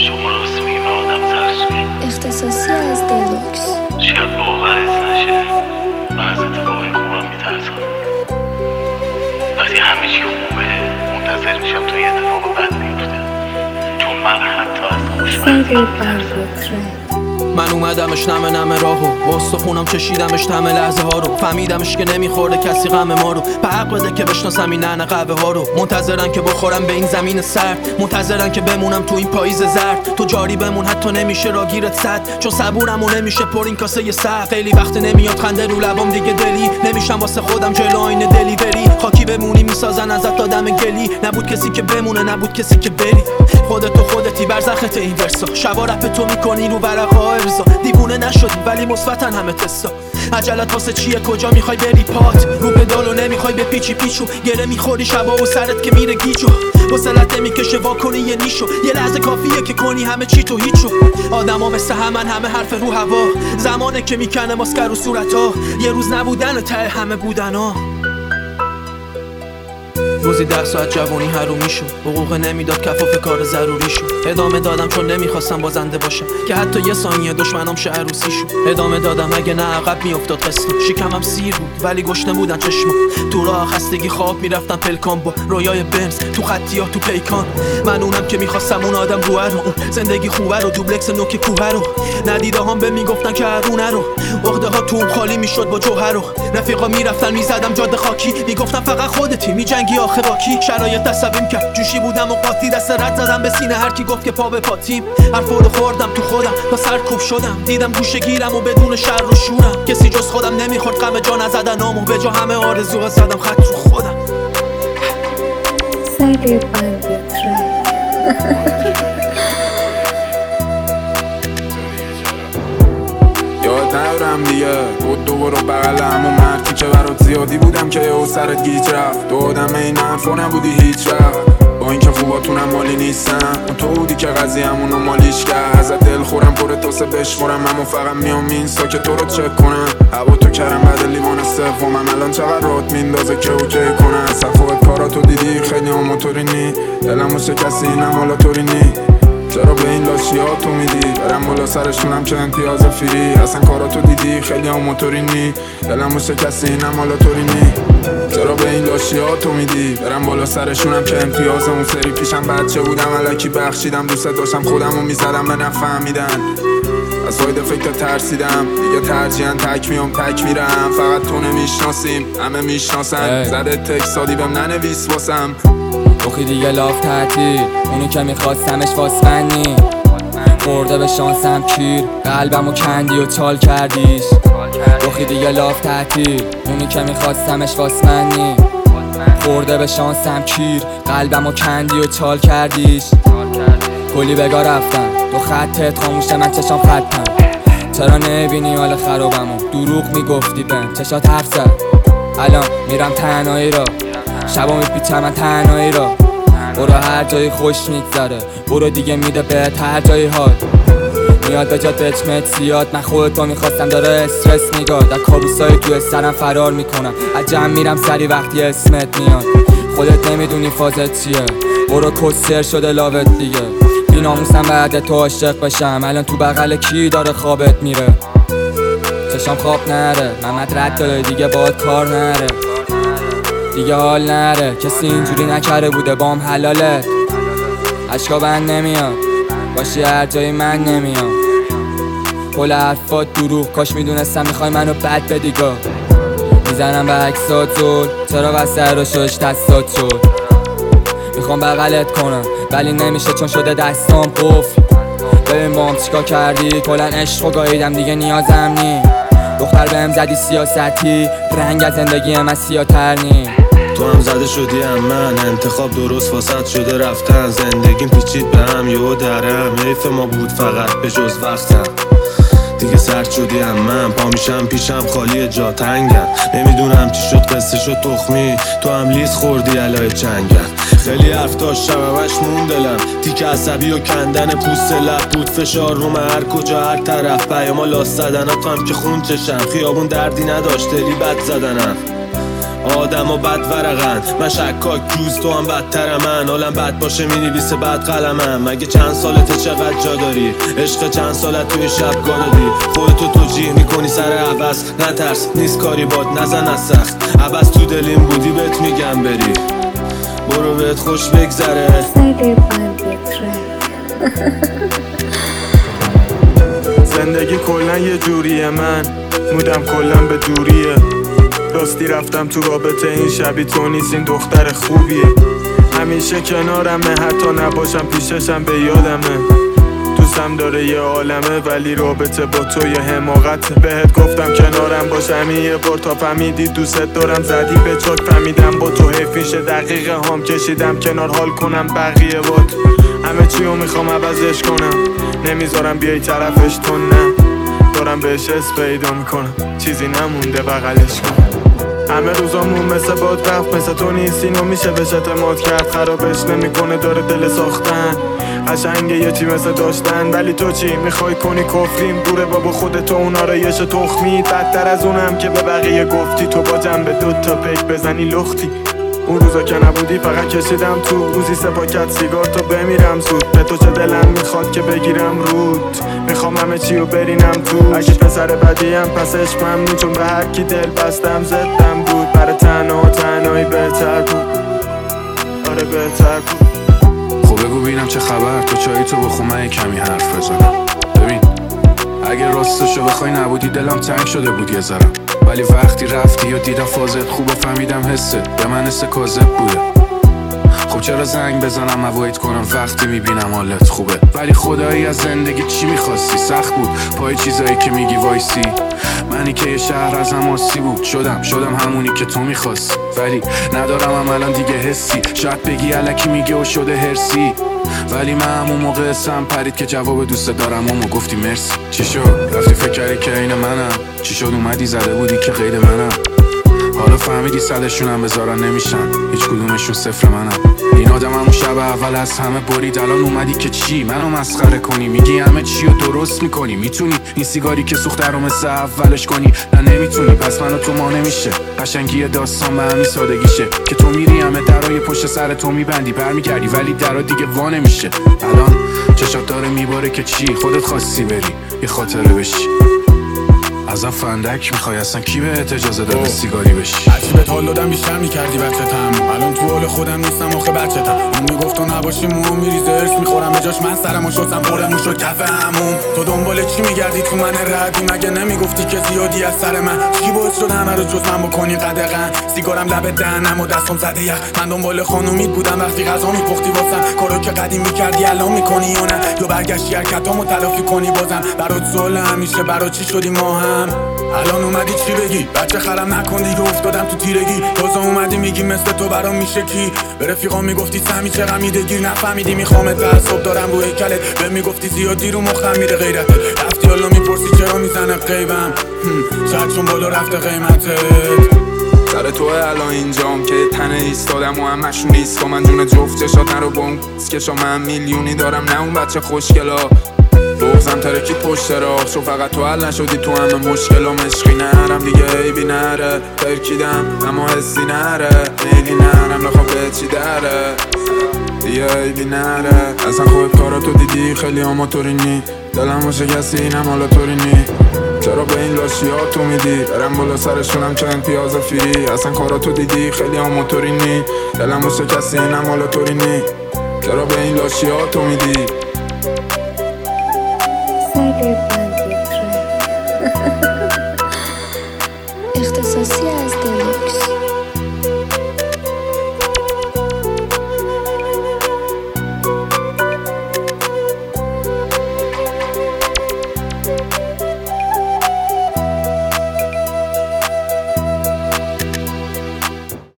شما راست میگیم آدم ترسوی اختصاصی از دلوکس. شاید باورت نشه و از اتفاقی خوبم میترسم. وقتی همه چی خوبه منتظر میشم تا یه اتفاق بد بیفته، چون من حتی از خوشمزه من اومدمش نمه راهو با استخونم چشیدمش تمه لحظه ها رو، فهمیدمش که نمیخورده کسی غم ما رو، به حق بده که بشناسم این ننه قهوه ها رو. منتظرن که بخورم به این زمین سرد، منتظرن که بمونم تو این پاییز زرد. تو جاری بمون حتی نمیشه راگیرت صد، چون صبورمو نمیشه پر این کاسه سرد. خیلی وقت نمیاد خنده رو لبام دیگه دلی نمیشم واسه خودم جلو آینه دلی بری. خاکی بمونی میسازن ازت آدم گلی، نبود کسی که بمونه نبود کسی که بری. خودت و خودتی برزخت این ورسا، شبا رپ تو میکنی رو ورقا ارزا. دیوونه نشدی ولی مثبتن همه تستا. عجلت واسه چیه کجا میخوای بری پات رو پدالو نمیخوای به پیچی پیچو، گره میخوری شبا و سرت که میره گیجو. وصلت نمیکشه واکنی یه نیشو، یه لحظه کافیه که کنی همه چی تو هیچو. آدما مثل همه حرف رو هوا، زمانه که میکنه ماسکر رو صورتا. یه روز نبودن ته همه بودنا. روزی 10 ساعت جوانی حرومی شد، حقوق نمیداد کفاف کار ضروری شد. ادامه دادم چون نمیخواستم بازنده باشم که حتی یه ثانیه دشمنام شه عروسی شد. ادامه دادم اگه نه عقب میافتاد قسطم. شکمم سیر بود ولی گشنه بودن چشمم. تو راه خستگی خواب میرفتم پلکان با رویای بنز تو خطیات تو پیکان. من اونم که میخواستم اون آدم روه رو، اون زندگی خوبه رو، دوبلکس نوک کوه رو. ندیده هم به میگفتن که هرونه رو، عقده ها تو اون خالی میشد با جوهر رو. رفیقا میرفتن میزدم جاده خاکی، میگفتم فقط خودتی میجنگی آخه با کی. شرایط عصبیم کرد جوشی بودم و قاطی، دست رد زدم به سینه هر کی گفت که پا به پاتیم. حرفا رو خوردم تو خودم تا سرکوب شدم، دیدم گوشه گیرم و بدون شر و شورم. کسی جز خودم نمیخورد غم جا نزدنامو، به جا همه آرزوها زدم خط رو خودم. یاد ندارم دیگه بود دوباره بغلم و مردی که برات زیادی بودم که یه سرت گیج رفت. تو آدم این حرفا نبودی هیچ وقت، با اینکه خوباتونم مالی نیستم. تو بودی که قضیه‌مونو مالیش کرد. ازت دل خورم پر تاسه بشمرم، اما فقط میام اینستا که تو رو چک کنم. هوا تو کرم بعد لیوان سومم، الان چقدر رات میندازه که اوکی کنم. صفوت کاراتو دیدی خیلی هم موتوری نی، دلمو شکستی اینم حالا طوری نی. چرا به این لاشی ها تو میدی برم بالا سرشونم که امتیاز فری. اصلا کاراتو دیدی خیلی هم موتوری نی، دلمو شکستی اینم حالا طوری نی. چرا به این لاشی ها تو میدی برم بالا سرشونم که امتیاز اون سری. پیشم بچه بودم الکی بخشیدم، دوست داشتم خودمو میزدم به نفهمیدن. از فایده فکر ترسیدم دیگه، ترجیحاً تک میام تک میرم. فقط تو نمیشناسیم همه میشناسن، زده تکسادی بهم ننویس واسم. بخی دیگه لاف تعطیل، اونو که میخواستمش واسمنی. خورده به شانسم کیر، قلبمو کندی و چال کردیش. بخی دیگه لاف تعطیل، اونو که میخواستمش واسمنی. خورده به شانسم کیر، قلبمو کندی و چال کردیش. کلی بگا رفتم تو خطت خاموشه، من چشام خطم. چرا نبینی حال خرابمو، دروغ میگفتی بهم چشات حرف زد. الان میرم تنهایی را، شبا میپیچم من تنهایی را. برو هر جایی خوش میگذره، برو دیگه میده بهت هر جایی حال. میاد به جا دچمت زیاد، من خودتو میخواستم داره استرس میگاد. از کابوسای توی سرم فرار میکنم، از جمع میرم سری وقتی اسمت میاد. خودت نمیدونی فازت چیه، برو کسر شده لاوت دیگه. بی ناموسم بعد تو عاشق بشم، الان تو بغل کی داره خوابت میره. چشام خواب نره، محمد رد داره دیگه باهات کار نره. دیگه حال نره، کسی اینجوری نکره بوده بام حلالت. عشقا بند نمیاد باشی هر جایی من نمیام. کل حرفات دروغ، کاش میدونستم میخوای منو بد بدیگا. میزنم به عکسات زل، چرا وسط رو شدش دستات شد. میخوام بغلت کنم ولی نمیشه چون شده دستام قفل. ببین بام چیکار کردی، کلن عشقو گاهیدم دیگه نیازم نی. دختر بهم زدی سیاستی، رنگ از زندگی من سیاتر نی. تو هم زده شدی هم من، انتخاب درست واسط شده رفتن. زندگیم پیچید به هم یهو درم، حیف ما بود فقط به جز وقتم. دیگه سرد شدی هم من، پا میشم پیشم خالی جا تنگم. نمیدونم چی شد قصه شد تخمی، تو هم لیز خوردی علای چنگم. خیلی حرف داشتم همش مون دلم، تیک عصبی و کندن پوست لب بود. فشار روم هر کجا هر طرف، پیاما لاس زدن تو هم که خون چشم. خیابون دردی نداشت دلی بد زدنم. آدم و بد ورقن، من شکاک جوز تو هم بدتر من. حالم بد باشه مینویسه بد قلمم. مگه چند سالته چقدر جا داری؟ عشق چند سالت توی شب گادادی؟ خودتو توجیه میکنی سر عوض، نترس نیست کاری باد نزن از سخت. عوض تو دلیم بودی بهت میگم بری، برو بهت خوش بگذره. زندگی کلن یه جوریه، من مودم کلن به دوریه. راستی رفتم تو رابطه، این شبی تو نیست، این دختر خوبیه. همیشه کنارمه، حتی نباشم پیششم به یادمه. دوستم داره یه عالمه، ولی رابطه با تو یه حماقت. بهت گفتم کنارم باش همین یه بار تا فهمیدی دوست دارم، زدی به چاک فهمیدم با تو حیف میشه. دقیقه هم کشیدم کنار حال کنم بقیه بات. همه چیو میخوام عوضش کنم، نمیذارم بیای طرفش تو نه. دارم بهش اس پیدا میکنم، چیزی نمونده بغلش کنم. همه روزامون مثل باد رفت، مثل تو نیست اینو میشه بهش اعتماد کرد. خرابش نمیکنه داره دل ساختن، قشنگه یه چی مثل داشتن. ولی تو چی میخوای کنی؟ کفریم دوره بابا خودتو اون آرایش تخمی. بدتر از اونم که به بقیه گفتی تو با جنب 2 تا پیک بزنی لختی. اون روزا که نبودی فقط کشیدم تو، روزی 3 پاکت سیگار تا بمیرم زود. به تو چه دلم میخواد که بگیرم رود، میخوام همه چیو برینم تو. اگه پسر بدیم پس عشق ممنون، چون به هر کی دل بستم زدم بود. برای تنهایی بهتر بود، آره بهتر بود. خب بگو ببینم چه خبر، تو چایی تو بخون من کمی حرف بزنم. ببین اگه راستشو بخوای نبودی دلم تنگ شده بود یه ذره، ولی وقتی رفتی و دیدم فازت خوبه فهمیدم حست به من حس کاذب بوده. خب چرا زنگ بزنم اوایت کنم وقتی میبینم حالت خوبه؟ ولی خدایی از زندگی چی میخواستی؟ سخت بود پای چیزایی که میگی وایسی. منی که یه شهر ازم آسی بود، شدم همونی که تو میخواستی. ولی ندارم الان دیگه حسی، شاید بگی الکی میگه و شده هرسی. ولی من همون موقع اسم پرید که جواب دوست دارم و گفتی مرسی. چی شد؟ رفتی فکر کردی که این منم؟ چی شد اومدی زده بودی که غیر منم؟ حالا فهمیدی 100شونم بذارن نمیشن، هیچ کدومشون صفر منم. این آدم همون شب اول از همه برید، الان اومدی که چی؟ منو مسخره کنی؟ میگی همه چی رو درست میکنی؟ میتونی این سیگاری که سوخته رو مثل اولش کنی؟ نه نمیتونی، پس منو تو ما نمیشه. قشنگی داستان به همین سادگیشه که تو میری همه درای پشت سر تو میبندی، برمیگردی ولی درا دیگه وا نمیشه. الان چشات داره میباره که چی؟ خودت خواستی بری یه خاطره بشی. ازم فندک میخوای؟ اصلا کی بهت اجازه داده سیگاری بشی؟ هرچی بهت حال دادم بیشتر میکردی بچه‌تم. الان تو حال خودم نیستم آخه بچه‌تم. اون میگفت تو نباشی موم میریزه ارس میخورم به جاش، من سرمو شستم بردمو شد کف هموم. تو دنبال چی میگردی تو من ردی؟ مگه نمیگفتی که زیادی از سر من؟ چی باعث شد همه رو جز من بکنی قدغن؟ سیگارم لب دهنم و دستم زده یخ. من دنبال خانومیت بودم وقتی غذا میپختی واسم، کارو که قدیم میکردی الان میکنی یا نه؟ یا برگشتی حرکتامو تلافی کنی بازم؟ برات سوال همیشه برات چی شدی ما هم؟ الان اومدی چی بگی؟ بچه خرم نکن دیگه افتادم تو تیرگی. تازه اومدی میگی مثل تو برام میشه کی؟ به رفیقام میگفتی سمی چه غمی دگیر، نفهمیدی میخوامت تعصب دارم رو هیکلت. به میگفتی زیادی رو مخم میره غیرتت، رفتی حالا میپرسی چرا میزنه قیبم؟ شاید چون بالا رفته قیمتت. سر تو الان اینجام که تنه ایستادم و همشون ریسکا. من جون جفت چشات نرو بام کشا، من میلیونی دارم نه اون بچه خوشگلا. بغزم ترکید پشت راه، چون فقط تو حل نشدی تو همه مشکلام. عشقی نرم دیگه عیبی نره، ترکیدم اما حسی نره. میلی نرم نخوام به چی دره دیگه عیبی نره. اصلا خود کاراتو دیدی خیلی آماتورینی، دلم و شکستی اینم حالا طورینی. چرا به این لاشی ها تو میدی؟ برم بالا سرشونم چه امتیاز فیری. اصلا کاراتو دیدی خیلی آماتورینی، دلم و شکستی اینم حالا طورینی. چرا به این لاشی ها تو میدی؟ اختصاصی از دلوکس.